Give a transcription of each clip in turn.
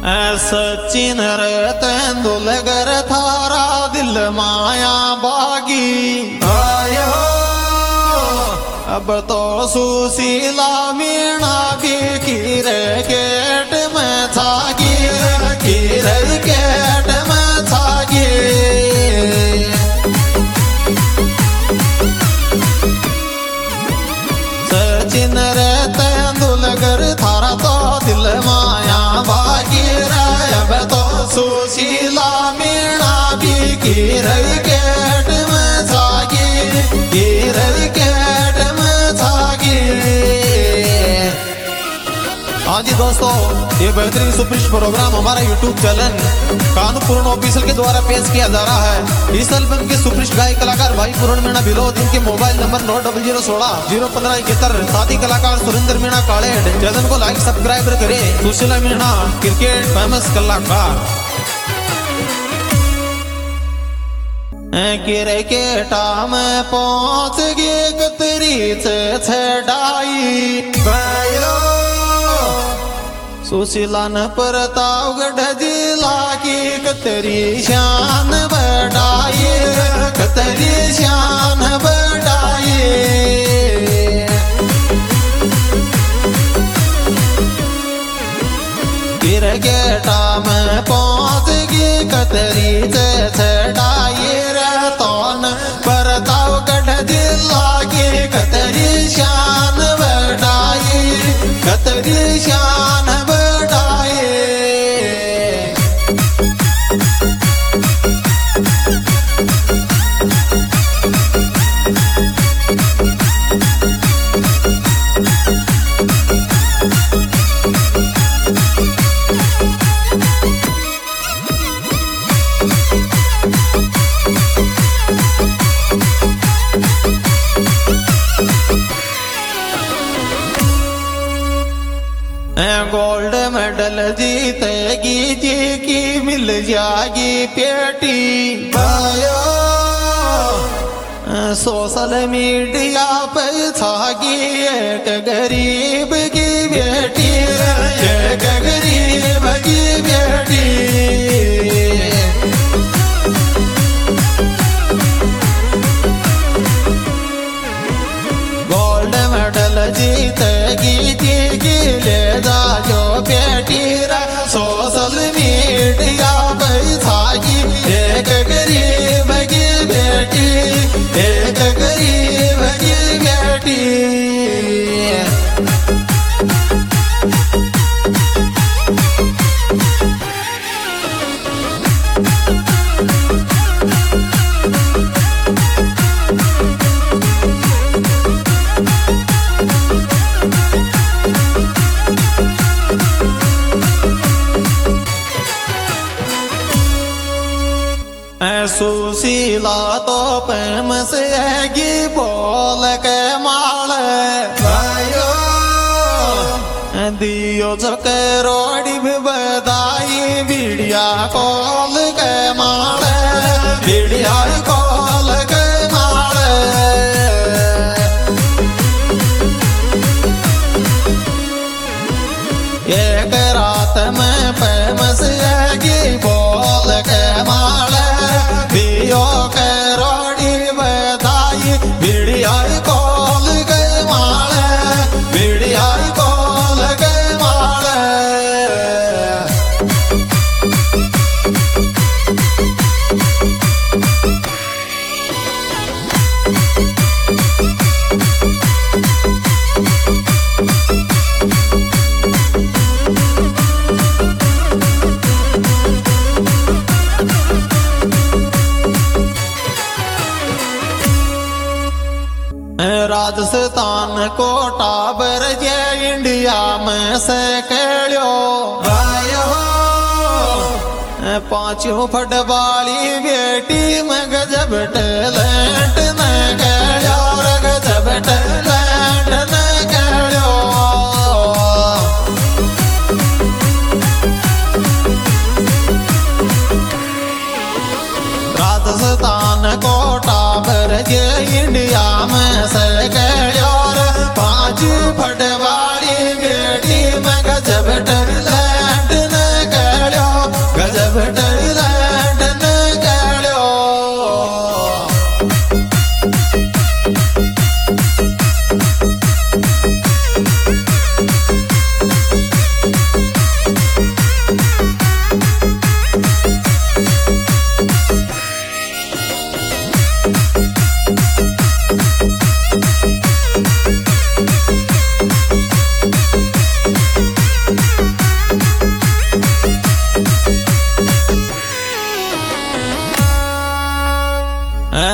सचिन रे तेंदुलकर थारा दिल माया बागी आयो अब तो सुशीला मीणा भी कीरे केट में थागी कीरे केट में थागी सचिन रे तेंदुलकर थारा तो दिल माया बागी अब तो सुशीला मीणा भी कीरे केट में थागी कीरे केट में थागी। हाँ जी दोस्तों, ये बेहतरीन सुपरहिट प्रोग्राम हमारा यूट्यूब चैनल कानू पूर्ण ऑफिशियल के द्वारा पेश किया जा रहा है। इस एल्बम के सुपरहिट गायक कलाकार भाई पूर्ण मीणा बिलोद, इनके मोबाइल नंबर 9016 साथी कलाकार सुरेंद्र मीणा कालेड। चैनल को लाइक सब्सक्राइब करें। सुशीला मीणा क्रिकेट फेमस कलाकार क्रिकेटा में पहुंच गए कतरी से छड़ाई सुशीला न प्रतापगढ़ जिला की कतरी शान बढ़ाई कतरी शान बढ़ाई। क्रिकेटा में पहुंच गई कतरी से छड़ाई रतौन प्रतापगढ़ जिला की कतरी शान बढ़ाई कतरी शान बढ़ाई। गोल्ड मेडल जीतेगी जी की मिल जाएगी पेटी सोशल मीडिया पे छागी एक गरीब की बेटी एक गरीब की बेटी। गोल्ड मेडल जीतेगी जी की ले जा जो बेटी सोशल मीडिया पे छागी एक गरीब की बेटी एक गरीब की बेटी। सुशीला तो प्रेम से आएगी बोल के माल दियो चके रोड़ी भी बधाई वीडिया कॉल के माल वीडिया कॉल के माल। एक रात में प्रेम से आएगी बोल के माल दियो के रोड़ी बधाई वीडिया कॉल के माल वीडिया कॉल के माल। राजस्थान कोटा बर जे इंडिया में से खेलो पांचों फुटबाली बेटी में गजब टैलेंट न खेलो गजब टैलेंट न खेलो। राजस्थान कोटा बर जे इंडिया में से खेलो पांच फुटबाली बेटी में गजब टैलेंट न खेलो।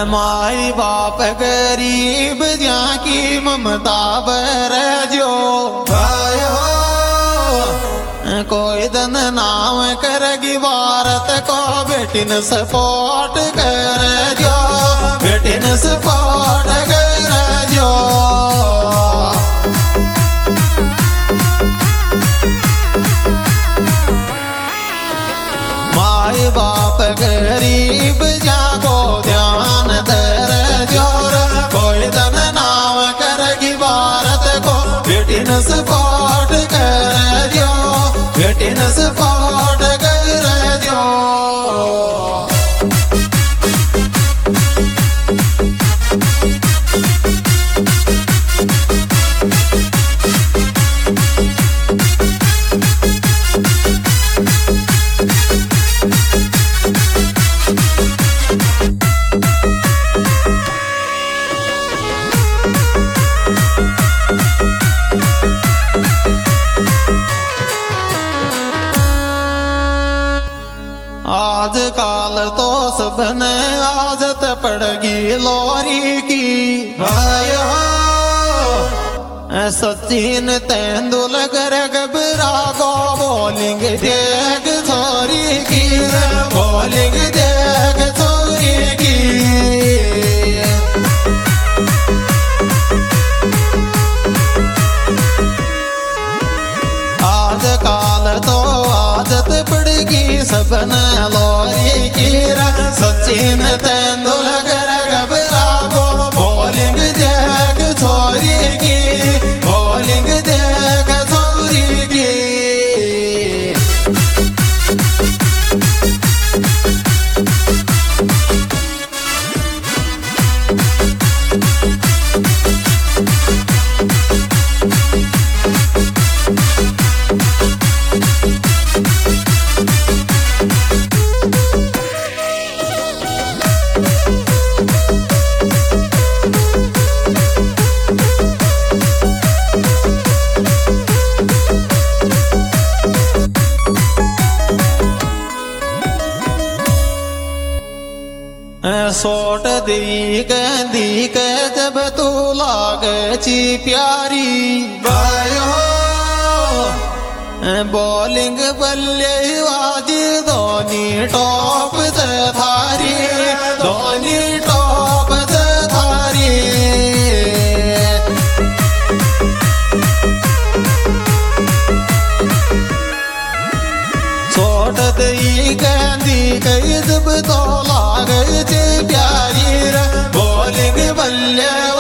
माई बाप गरीब जाकी ममता बर जो भाई हो कोई दन नाम करगी भारत को बेटी न सपोर्ट कर जो बेटी न सपोर्ट कर जो माई बाप गरीब जाको ध्यान दर जोर कोई दन नाम करगी भारत को बेटी न सपोर्ट कर जो बेटी न सपोर्ट कर जो आजकल तो सबने आदत पड़गी लोरी की भाई सचिन तेंदुलकर घबरा को बॉलिंग देख छोरी की बॉलिंग देख छोरी की आजकल तो आदत पड़गी सबने लोरी की सचिन तेंदुलकर घबरा को बॉलिंग देख छोरी की बॉलिंग देख छोरी की सोट दी के जब तू लागे ची प्यारी भाई हो बॉलिंग बल्लेबाज धोनी टॉप से थारी धोनी टॉप से थारी सोट दी के जब तो लागे ची प्यारी बॉलिंग बल्ले